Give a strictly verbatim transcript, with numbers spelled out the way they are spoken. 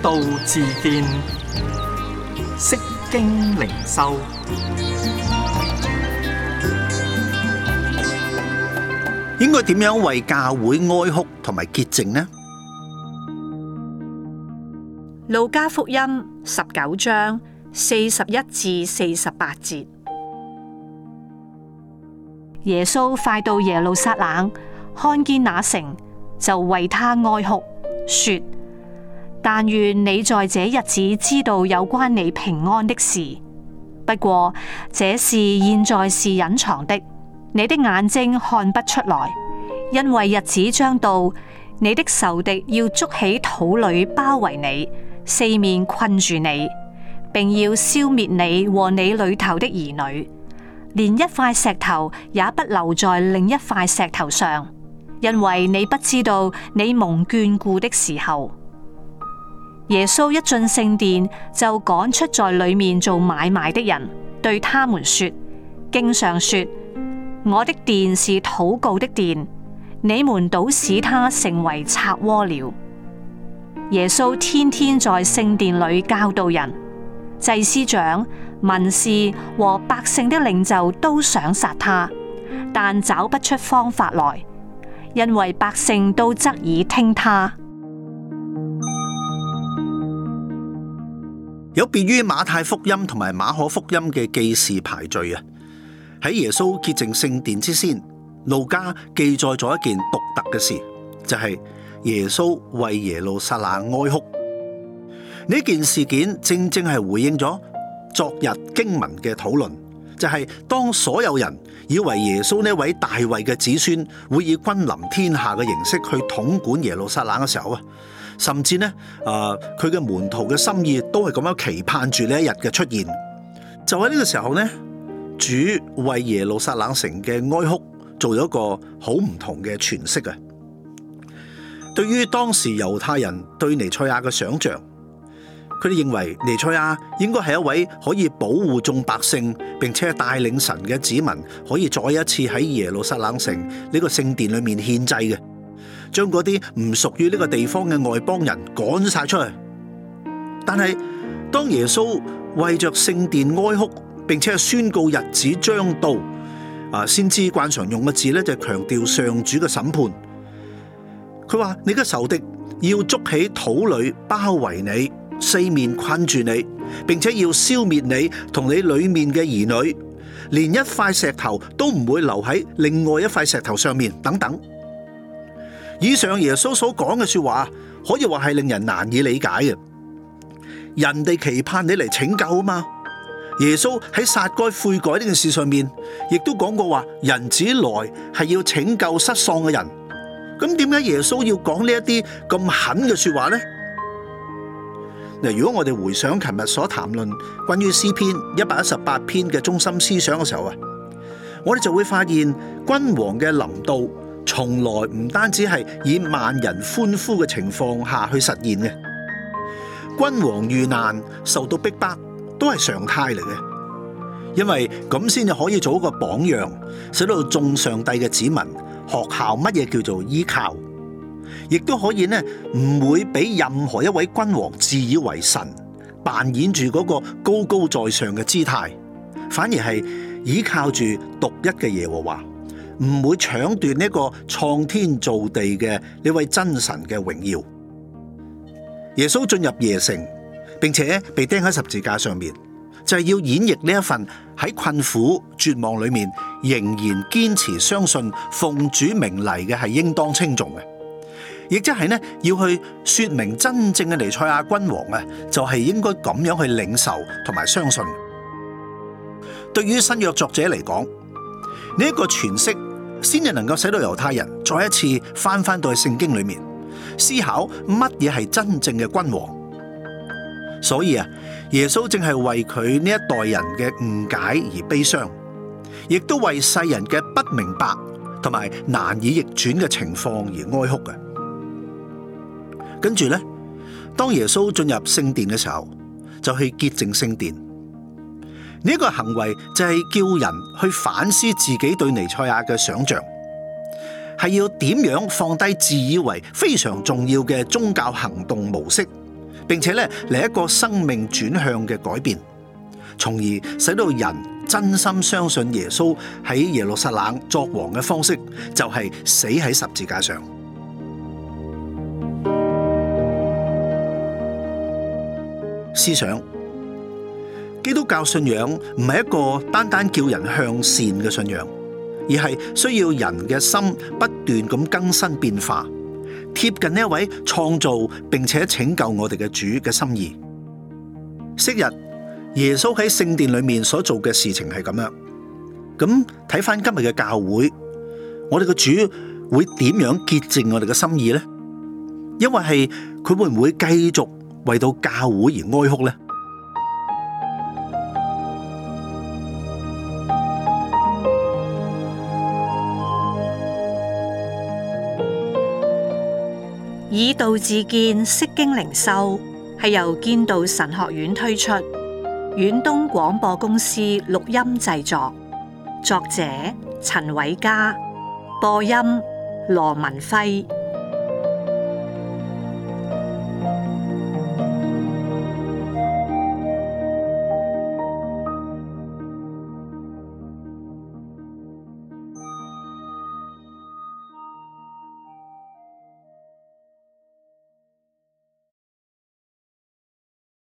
道自見，釋經靈修。 應該點樣為教會哀哭同埋潔淨呢？ 路加福音十九章四十一至四十八節。耶穌快到耶路撒冷，看見那城，就為他哀哭，說：但願你在這日子知道有關你平安的事。不過這事現在是隱藏的，你的眼睛看不出來，因為日子將到，你的仇敵要築起土壘包圍你，四面困住你，並要消滅你和你裏頭的兒女，連一塊石頭也不留在另一塊石頭上，因為你不知道你蒙眷顧的時候。耶穌一進聖殿，就趕出在裏面做買賣的人，對他們說：經上說，我的殿是禱告的殿，你們倒使他成為賊窩了。耶穌天天在聖殿裏教導人，祭司長、文士和百姓的領袖都想殺他，但找不出方法來，因為百姓都側耳聽他。 有別於馬太福音同埋馬可福音嘅記事排序啊，喺耶穌潔淨聖殿之先，路加記載咗一件獨特嘅事，就係耶穌為耶路撒冷哀哭。呢件事件正正係回應咗昨日經文嘅討論，就係當所有人以為耶穌呢位大衛嘅子孫會以君臨天下嘅形式去統管耶路撒冷嘅時候啊，甚至呢，誒佢嘅門徒嘅心意都係咁樣期盼住呢一日嘅出現。就喺呢個時候呢，主為耶路撒冷城嘅哀哭做咗一個好唔同嘅詮釋啊！對於當時猶太人對彌賽亞嘅想象，佢哋認為彌賽亞應該係一位可以保護眾百姓，並且帶領神嘅子民可以再一次喺耶路撒冷城呢個聖殿裏面獻祭嘅，將嗰啲唔屬於呢個地方嘅外邦人趕晒出去。但係當耶穌為着聖殿哀哭，並且係宣告日子將到，啊，先知慣常用嘅字咧就係強調上主嘅審判。佢話：你嘅仇敵要築起土壘包圍你，四面困住你，並且要消滅你同你裏面嘅兒女，連一塊石頭都唔會留喺另外一塊石頭上面，等等。以上耶穌所講嘅說話，可以話係令人難以理解嘅。人哋期盼你嚟拯救啊嘛。耶穌喺殺該悔改呢件事上面，亦都講過話，人子來係要拯救失喪嘅人。咁點解耶穌要講呢一啲咁狠嘅說話呢？嗱，如果我哋回想琴日所談論關於詩篇一百一十八篇嘅中心思想嘅時候啊，我哋就會發現君王嘅臨到從來唔單止係以萬人歡呼嘅情況下去實現嘅，君王遇難受到逼迫都係常態嚟嘅，因為咁先至可以做一個榜樣，使到眾上帝嘅子民學效乜嘢叫做依靠，亦都可以呢唔會俾任何一位君王自以為神，扮演住嗰個高高在上嘅姿態，反而係依靠住獨一嘅耶和華，唔會搶奪呢個創天造地嘅呢位真神嘅榮耀。耶穌進入耶城，並且被釘喺十字架上面，就係要演繹呢一份喺困苦絕望裏面仍然堅持相信奉主名嚟嘅係應當稱頌嘅，亦即係呢要去說明真正嘅彌賽亞君王啊，就係應該咁樣去領受同埋相信。對於新約作者嚟講，呢一個詮釋先至能夠使到猶太人再一次翻翻到去聖經裏面思考乜嘢係真正嘅君王。所以啊，耶穌正係為佢呢一代人嘅誤解而悲傷，亦都為世人嘅不明白同埋難以逆轉嘅情況而哀哭嘅。跟住呢，當耶穌進入聖殿嘅時候，就去潔淨聖殿。呢個行為就係叫人去反思自己對彌賽亞嘅想象，係要點樣放低自以為非常重要嘅宗教行動模式， 並且咧嚟一個生命轉向嘅改變，從而使到人真心相信耶穌喺耶路撒冷作王嘅方式就係死喺十字架上。思想基督教信仰唔係一個單單叫人向善嘅信仰，而係需要人嘅心不斷咁更新變化，貼近呢一位創造並且拯救我哋嘅主嘅心意。昔日耶穌喺聖殿裏面所做嘅事情係咁樣，咁睇翻今日嘅教會，我哋嘅主會點樣潔淨我哋嘅心意呢？因為係佢會唔會繼續為到教會而哀哭呢？ 以道自見，釋經靈修係由建道神學院推出，遠東廣播公司錄音製作，作者陳偉嘉，播音羅文輝。